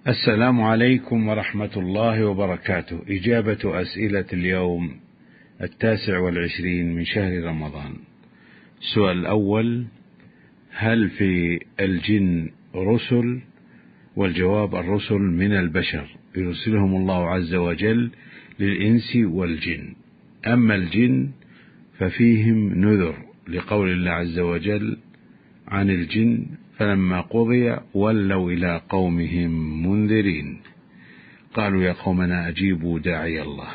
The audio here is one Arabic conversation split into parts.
السلام عليكم ورحمة الله وبركاته. إجابة أسئلة اليوم 29 من شهر رمضان. السؤال الأول: هل في الجن رسل؟ والجواب: الرسل من البشر يرسلهم الله عز وجل للإنس والجن، أما الجن ففيهم نذر، لقول الله عز وجل عن الجن: فلما قضي ولوا إلى قومهم منذرين، قالوا يا قومنا أجيبوا داعي الله.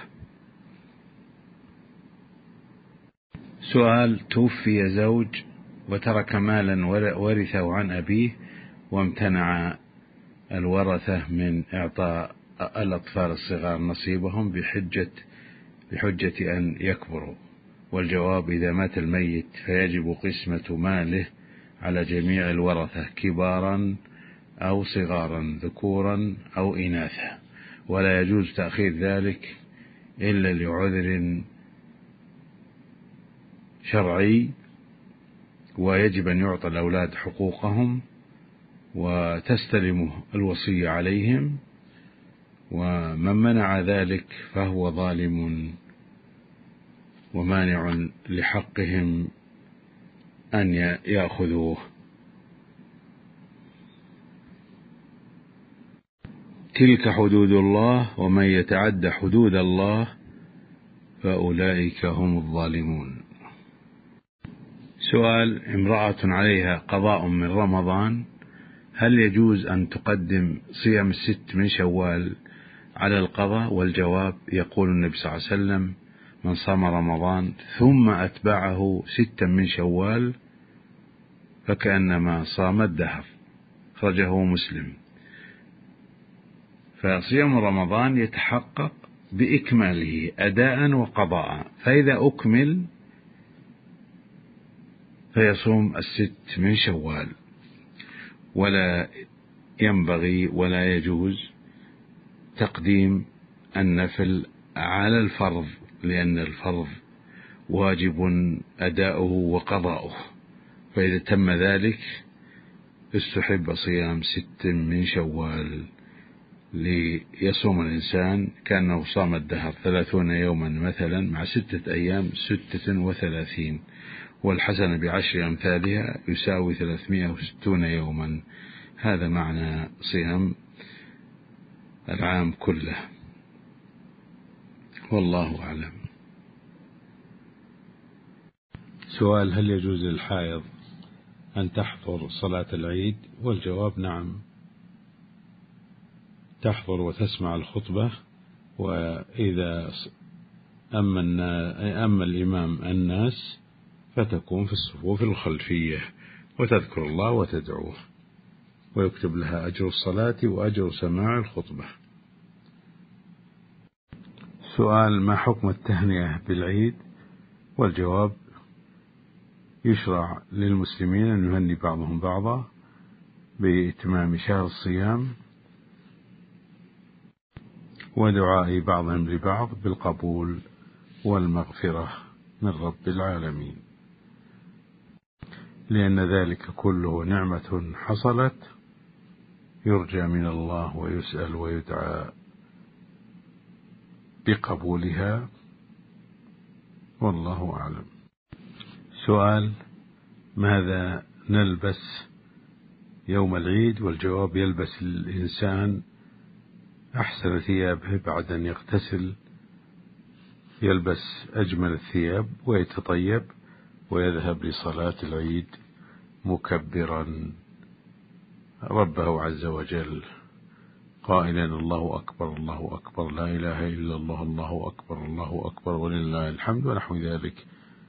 سؤال: توفي زوج وترك مالا ورثه عن أبيه، وامتنع الورثة من إعطاء الأطفال الصغار نصيبهم بحجة أن يكبروا، والجواب: إذا مات الميت فيجب قسمة ماله على جميع الورثة كبارا أو صغارا، ذكورا أو إناثا، ولا يجوز تأخير ذلك إلا لعذر شرعي، ويجب أن يعطى الأولاد حقوقهم وتستلم الوصية عليهم، ومن منع ذلك فهو ظالم ومانع لحقهم أن يأخذوه. تلك حدود الله، ومن يتعد حدود الله فأولئك هم الظالمون. سؤال: امرأة عليها قضاء من رمضان، هل يجوز أن تقدم صيام 6 من شوال على القضاء؟ والجواب: يقول النبي صلى الله عليه وسلم: من صام رمضان ثم أتبعه 6 من شوال فكأنما صام الدهر، أخرجه مسلم. فصيام رمضان يتحقق بإكماله أداء وقضاء، فإذا أكمل فيصوم 6 من شوال، ولا ينبغي ولا يجوز تقديم النفل على الفرض، لأن الفرض واجب أداؤه وقضاؤه، فإذا تم ذلك استحب صيام 6 من شوال ليصوم الإنسان كأنه صام الدهر 30 يوما مثلا، مع 6 أيام 36، والحسنة ب10 أمثالها يساوي 360 يوما. هذا معنى صيام العام كله، والله أعلم. سؤال: هل يجوز للحائض أن تحضر صلاة العيد؟ والجواب: نعم، تحضر وتسمع الخطبة، وإذا أما الإمام الناس فتكون في الصفوف الخلفية وتذكر الله وتدعوه، ويكتب لها أجر الصلاة وأجر سماع الخطبة. سؤال: ما حكم التهنئة بالعيد؟ والجواب: يشرع للمسلمين أن يهني بعضهم بعضا بإتمام شهر الصيام ودعاء بعضهم لبعض بالقبول والمغفرة من رب العالمين، لأن ذلك كله نعمة حصلت يرجى من الله ويسأل ويدعى بقبولها، والله أعلم. سؤال: ماذا نلبس يوم العيد؟ والجواب: يلبس الإنسان أحسن ثيابه بعد أن يغتسل، يلبس أجمل الثياب ويتطيب ويذهب لصلاة العيد مكبرا ربه عز وجل قائلا: الله أكبر الله أكبر، لا إله إلا الله، الله أكبر الله أكبر، ولله الحمد، ونحو ذلك،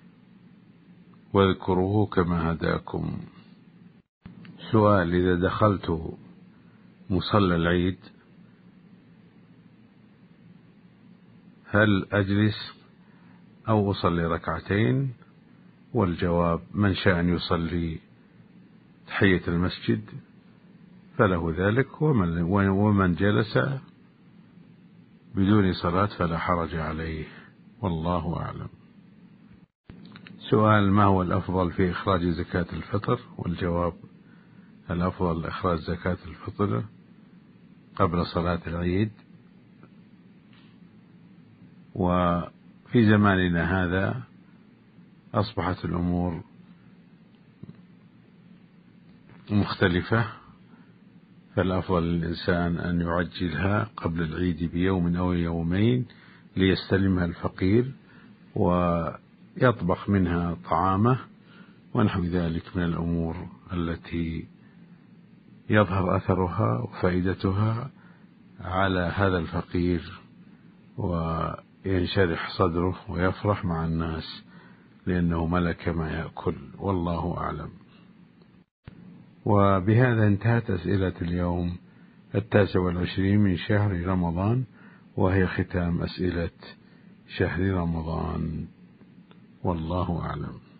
واذكروه كما هداكم. سؤال: إذا دخلت مصلى العيد هل أجلس أو أصلي ركعتين؟ والجواب: من شاء أن يصلي تحية المسجد فله ذلك، ومن جلس بدون صلاة فلا حرج عليه، والله أعلم. سؤال: ما هو الأفضل في إخراج زكاة الفطر؟ والجواب: الأفضل إخراج زكاة الفطر قبل صلاة العيد. وفي زماننا هذا أصبحت الأمور مختلفة، فالأفضل للإنسان أن يعجلها قبل العيد بيوم أو يومين ليستلمها الفقير ويطبخ منها طعامه ونحو ذلك من الأمور التي يظهر أثرها وفائدتها على هذا الفقير وينشرح صدره ويفرح مع الناس لأنه ملك ما يأكل. والله أعلم. وبهذا انتهت أسئلة اليوم 29 من شهر رمضان، وهي ختام أسئلة شهر رمضان. والله أعلم.